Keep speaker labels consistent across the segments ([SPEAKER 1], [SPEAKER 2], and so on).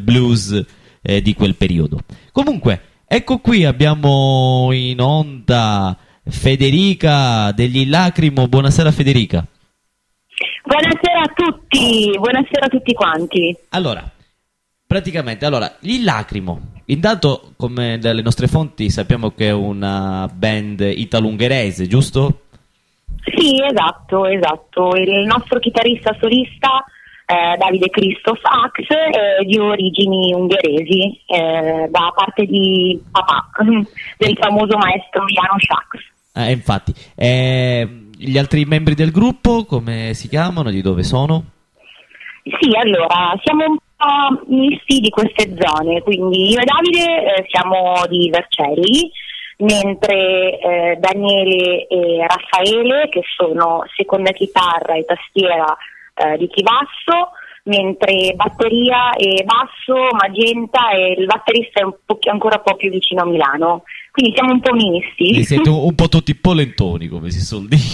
[SPEAKER 1] blues di quel periodo. Comunque, ecco qui abbiamo in onda Federica degli Lacrimo. Buonasera Federica.
[SPEAKER 2] Buonasera a tutti quanti.
[SPEAKER 1] Allora, gli Lacrimo, intanto come dalle nostre fonti sappiamo che è una band italo-ungherese, giusto?
[SPEAKER 2] Sì, esatto. Il nostro chitarrista solista Davide Christoph Ax è di origini ungheresi, da parte di papà, del famoso maestro János Schax.
[SPEAKER 1] Infatti. Gli altri membri del gruppo come si chiamano? Di dove sono?
[SPEAKER 2] Sì, allora, siamo un po' misti di queste zone, quindi io e Davide siamo di Vercelli, mentre Daniele e Raffaele, che sono seconda chitarra e tastiera di Chivasso, mentre batteria e basso Magenta, e il batterista è ancora un po' più vicino a Milano, quindi siamo un po' misti.
[SPEAKER 1] E siete un po' tutti polentoni, come si suol dire.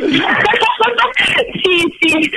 [SPEAKER 2] sì,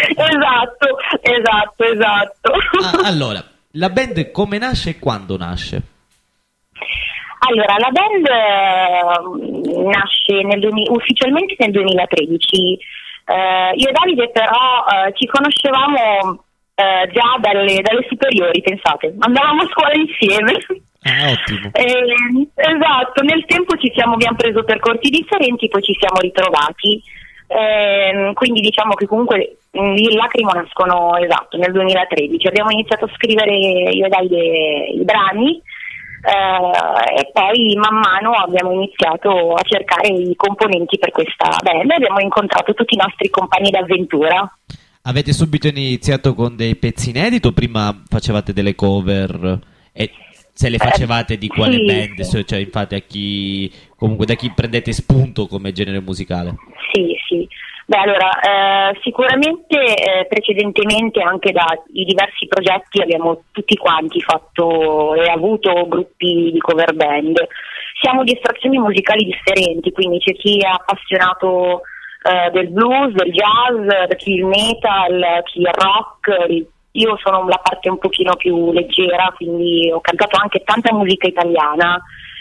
[SPEAKER 2] esatto.
[SPEAKER 1] Allora, la band come nasce e quando nasce?
[SPEAKER 2] Allora, la band nasce ufficialmente nel 2013. Io e Davide però ci conoscevamo già dalle superiori, pensate, andavamo a scuola insieme.
[SPEAKER 1] Ottimo.
[SPEAKER 2] Esatto, nel tempo abbiamo preso percorsi differenti, poi ci siamo ritrovati, quindi diciamo che comunque i Lacrimo nascono nel 2013. Abbiamo iniziato a scrivere io e Davide i brani, e poi man mano abbiamo iniziato a cercare i componenti per questa band. Abbiamo incontrato tutti i nostri compagni d'avventura.
[SPEAKER 1] Avete subito iniziato con dei pezzi inediti o prima facevate delle cover? E se le facevate di quale band?
[SPEAKER 2] Sì.
[SPEAKER 1] Cioè, infatti comunque da chi prendete spunto come genere musicale?
[SPEAKER 2] Sì. Beh, allora, sicuramente precedentemente anche dai diversi progetti abbiamo tutti quanti fatto e avuto gruppi di cover band. Siamo di estrazioni musicali differenti, quindi c'è chi è appassionato del blues, del jazz, chi il metal, chi il rock. Io sono la parte un pochino più leggera, quindi ho cantato anche tanta musica italiana.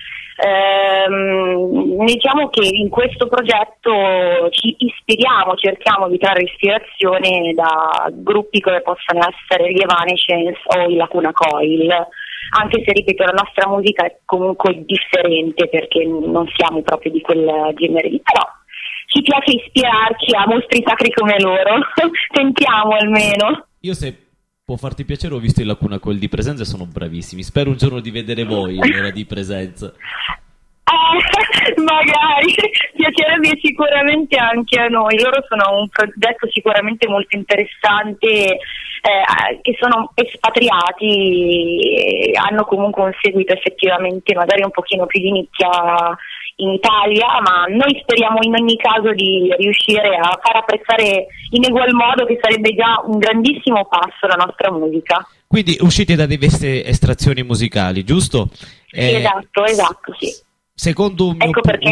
[SPEAKER 2] Diciamo che in questo progetto ci ispiriamo, cerchiamo di trarre ispirazione da gruppi come possono essere gli Evanescence o i Lacuna Coil, anche se ripeto la nostra musica è comunque differente perché non siamo proprio di quel genere lì, però ci piace ispirarci a mostri sacri come loro. Tentiamo almeno.
[SPEAKER 1] Io, se può farti piacere, ho visto i Lacuna Coil di presenza e sono bravissimi. Spero un giorno di vedere voi allora di presenza.
[SPEAKER 2] Magari, piacerebbe sicuramente anche a noi. Loro sono un progetto sicuramente molto interessante, che sono espatriati, hanno comunque un seguito effettivamente magari un pochino più di nicchia in Italia, ma noi speriamo in ogni caso di riuscire a far apprezzare in egual modo, che sarebbe già un grandissimo passo, la nostra musica.
[SPEAKER 1] Quindi uscite da diverse estrazioni musicali, giusto?
[SPEAKER 2] Esatto, sì.
[SPEAKER 1] Secondo un
[SPEAKER 2] ecco perché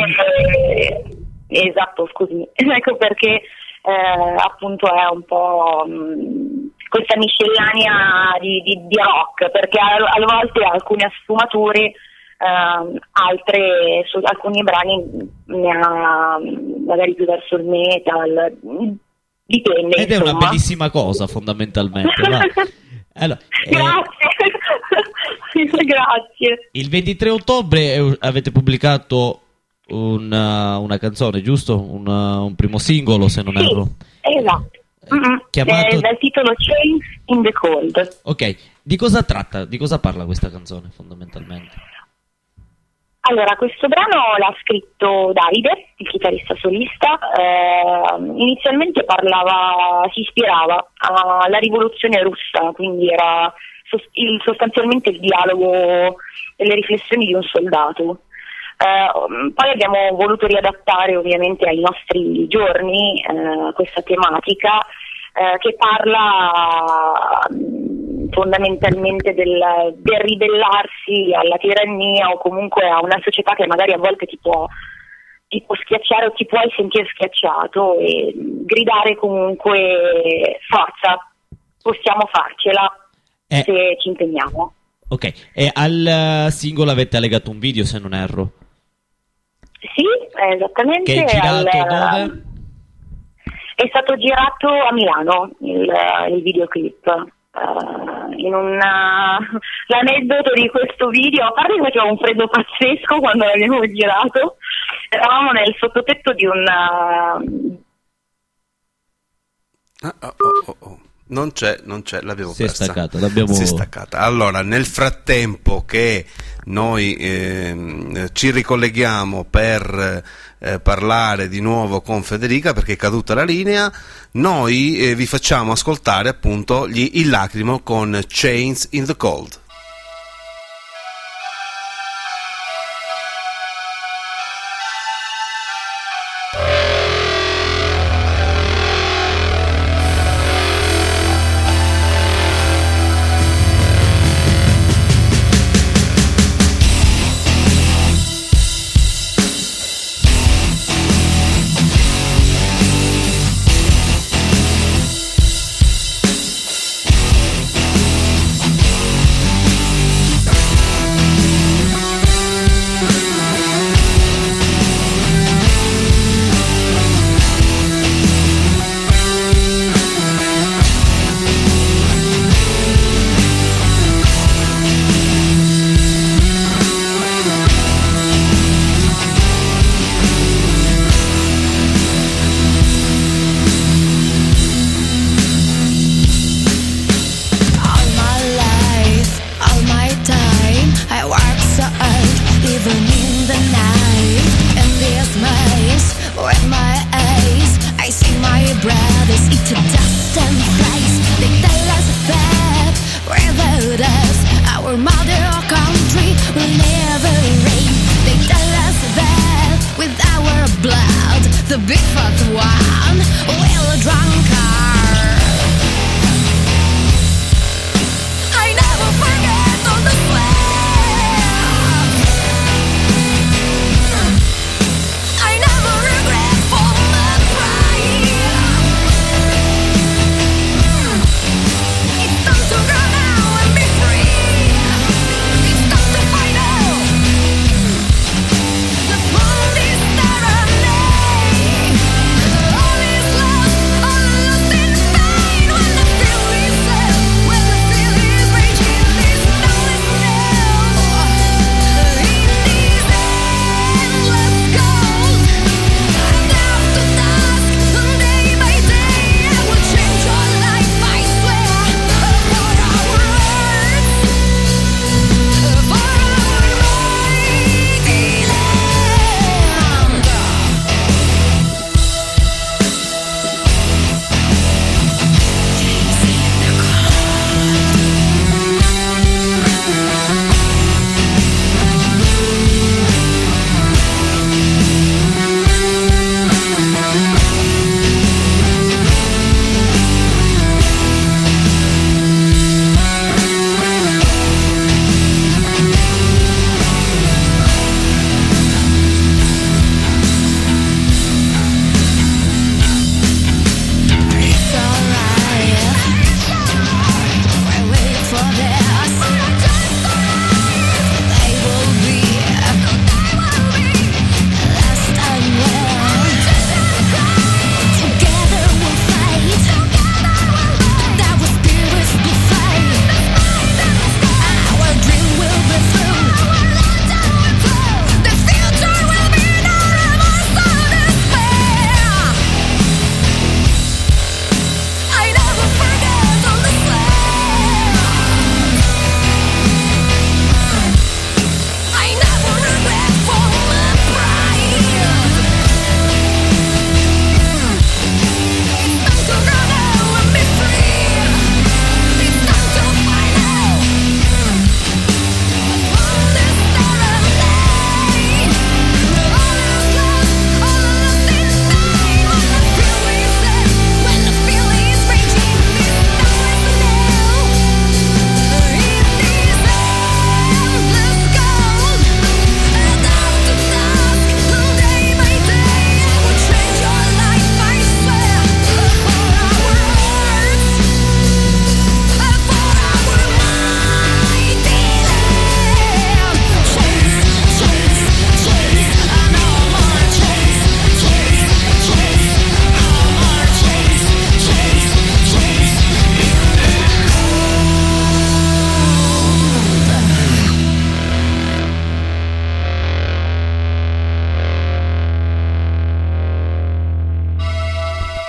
[SPEAKER 2] ecco perché appunto è un po' questa miscellanea di rock, perché a volte ha alcune sfumature, altre su alcuni brani ne ha magari più verso il metal, dipende.
[SPEAKER 1] Ed è una bellissima cosa fondamentalmente. Allora,
[SPEAKER 2] grazie.
[SPEAKER 1] Il 23 ottobre avete pubblicato una canzone, giusto? Un primo singolo, se non erro.
[SPEAKER 2] Esatto.
[SPEAKER 1] Chiamato...
[SPEAKER 2] dal titolo Chains in the Cold.
[SPEAKER 1] Ok, di cosa tratta? Di cosa parla questa canzone fondamentalmente?
[SPEAKER 2] Allora, questo brano l'ha scritto Davide, il chitarrista solista. Inizialmente si ispirava alla rivoluzione russa, quindi era sostanzialmente il dialogo e le riflessioni di un soldato. Poi abbiamo voluto riadattare ovviamente ai nostri giorni questa tematica, che parla fondamentalmente del ribellarsi alla tirannia, o comunque a una società che magari a volte ti può schiacciare o ti puoi sentire schiacciato, e gridare comunque forza, possiamo farcela se ci impegniamo.
[SPEAKER 1] Ok, e al singolo avete allegato un video, se non erro.
[SPEAKER 2] Sì, esattamente.
[SPEAKER 1] Che è girato dove?
[SPEAKER 2] È stato girato a Milano il videoclip. L'aneddoto di questo video, a parte che faceva un freddo pazzesco quando l'abbiamo girato, eravamo nel sottotetto di un
[SPEAKER 3] Non c'è, l'avevo
[SPEAKER 1] Si è
[SPEAKER 3] persa.
[SPEAKER 1] staccata,
[SPEAKER 3] Si è staccata. Allora, nel frattempo che noi ci ricolleghiamo per parlare di nuovo con Federica, perché è caduta la linea, noi vi facciamo ascoltare appunto gli Il Lacrimo con Chains in the Cold.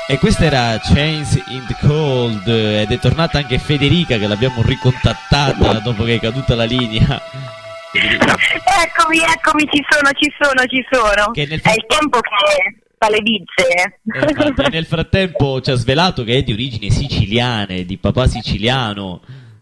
[SPEAKER 1] E questa era Chains in the Cold, ed è tornata anche Federica, che l'abbiamo ricontattata dopo che è caduta la linea.
[SPEAKER 2] Eccomi, ci sono.
[SPEAKER 1] Che
[SPEAKER 2] È il tempo che fa le bizze.
[SPEAKER 1] E nel frattempo ci ha svelato che è di origini siciliane, di papà siciliano.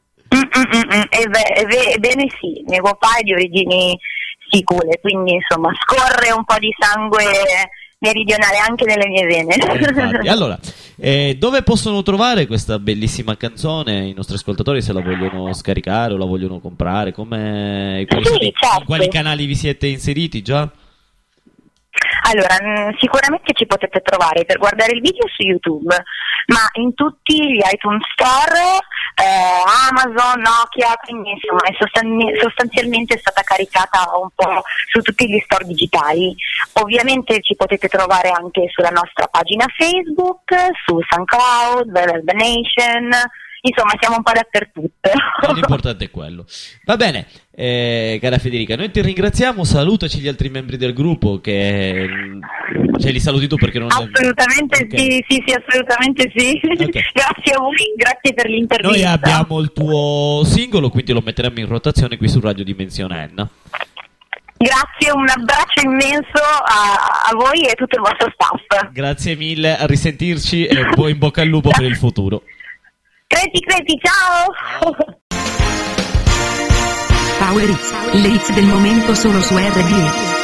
[SPEAKER 2] Ebbene sì, mio papà è di origini sicule, quindi insomma scorre un po' di sangue meridionale anche nelle mie vene.
[SPEAKER 1] Infatti. Allora, dove possono trovare questa bellissima canzone i nostri ascoltatori, se la vogliono scaricare o la vogliono comprare?
[SPEAKER 2] Certo.
[SPEAKER 1] In quali canali vi siete inseriti già?
[SPEAKER 2] Allora, sicuramente ci potete trovare per guardare il video su YouTube, ma in tutti gli iTunes Store, Amazon, Nokia, quindi insomma sostanzialmente è stata caricata un po' su tutti gli store digitali. Ovviamente ci potete trovare anche sulla nostra pagina Facebook, su SoundCloud, Verb Nation. Insomma, siamo un po' dappertutto.
[SPEAKER 1] L'importante è quello. Va bene, cara Federica, noi ti ringraziamo, salutaci gli altri membri del gruppo, che li saluti tu perché non...
[SPEAKER 2] Assolutamente
[SPEAKER 1] okay.
[SPEAKER 2] Sì, assolutamente sì.
[SPEAKER 1] Okay.
[SPEAKER 2] Grazie a voi, grazie per l'intervista.
[SPEAKER 1] Noi abbiamo il tuo singolo, quindi lo metteremo in rotazione qui su Radio Dimensione N.
[SPEAKER 2] Grazie, un abbraccio immenso a voi e a tutto il vostro staff.
[SPEAKER 1] Grazie mille, a risentirci e poi in bocca al lupo per il futuro.
[SPEAKER 2] Creti, ciao!
[SPEAKER 4] Power Hits, le hits del momento solo su RB.